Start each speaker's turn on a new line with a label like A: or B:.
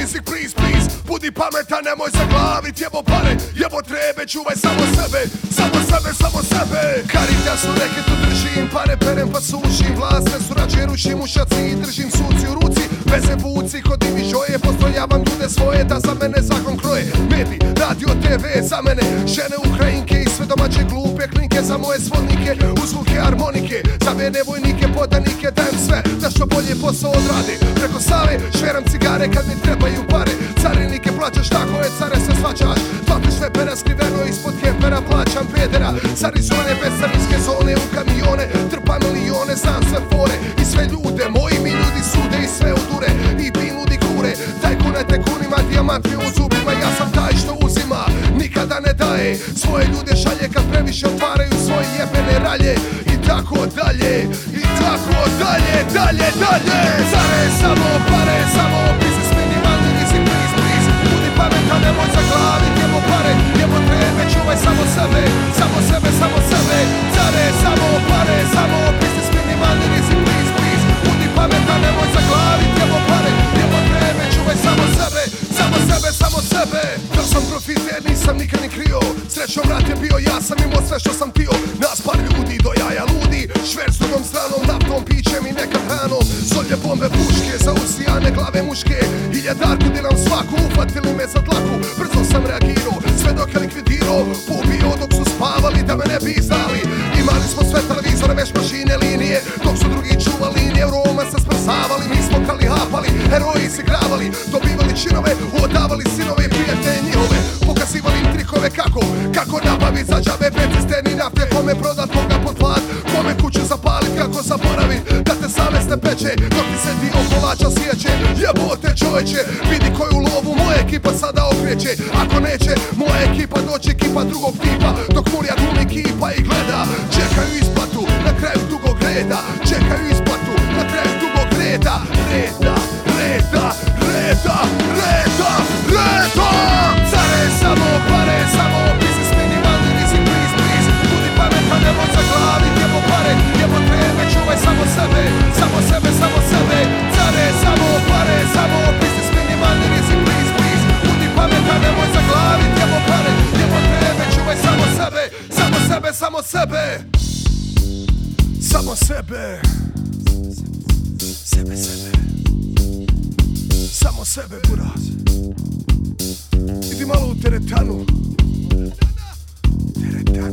A: music please, please. Budi pametan, nemoj zaglavit, jebo pare, jebo trebe, čuvaj samo sebe, samo sebe, samo sebe. Caritas u reketu držim, pare perem pa sušim, vlast ne surađuje, rušim ušaci i držim suci u ruci. Veze vuci, hodim i žoje, postrojavam ljude svoje da za mene zakon kroje. Mediji, radio, TV za mene, žene Ukrajinke i sve domaće glupe klinke za moje svodnike, uzvuke harmonike, za mene vojnike, podanike, dajem sve da što bolje posao odrade. Preko Save šveram cigare kad mi trebaju pare, carinike plaćaš tako je, care se svađaš. Platiš svepera skriveno ispod kepera, plaćam pedera z Arizone, bez carinske zone u kamione, trpa milijone, znam sve fore i sve ljude, moji mi ljudi sude i sve udure i pinudi kure, tajkune tekunima, dijamantke u zubima, ja sam taj što uzima, nikada ne daje, svoje ljude šalje kad previše otvaraju svoje jebene ralje i tako dalje, i tako dalje, dalje, dalje. Care samo, pare samo, biznis minimalni rizik, please, please. Budi pametan, nemoj zaglavit, jebo pare, jebo trebe, čuvaj samo sebe, samo sebe, samo sebe. Care samo, pare samo, biznis minimalni rizik, please, please. Budi pametan, nemoj zaglavit, jebo pare, jebo trebe, čuvaj samo sebe, samo sebe, samo sebe. Da sam profiter, nisam nikad ni krio, srećom rat je bio, ja sam imao sve što sam tio. Nas par ljudi do jaja ludi, šver s drugom stranom, naftom, pićem i nekad hranom. Solje, bombe, puške, za usijane glave muške, hiljadarku diram svaku, uhvatili me za dlaku. Brzo sam reagirao, sve dok je likvidirao, pobio dok su spavali da me ne bi znali. Imali smo sve televizore, veš mašine, linije, dok su drugi čuvali, neuroma se sprsavali. Mi smo kali hapali, heroji izigravali, dobivali činove, odavali sinove i prijatelje njihove. Pokazivali im trikove kako nabavit za džabe, bez cisterni nafte, kome prodat, koga potplat, kome kuću zapalit, kako zaboravit da te savest ne peče, dok ti se dio kolača sjeće. Jebote čovječe, vidi koju lovu moja ekipa sada okreće. Ako neće, moja ekipa doći ekipa drugog tipa, dok Murija glumi kipa i gleda. Čekaju isplatu na kraju dugog reda, čekaju isplatu na kraju dugog reda. Reda, reda, reda, reda, reda. Care samo, pare samo, biznis minimalni rizik, please, please. Budi pametan, nemoj zaglavit, jebo pare, jebo trebe, čuvaj samo sebe, samo sebe, samo sebe. Care samo, pare samo, biznis minimalni rizik, please, please. Budi pametan, nemoj zaglavit, jebo pare, jebo trebe, čuvaj samo sebe, samo sebe, samo sebe. Samo sebe. Sebe, sebe. Samo sebe, buraz. Idi malo u teretanu. Teretana.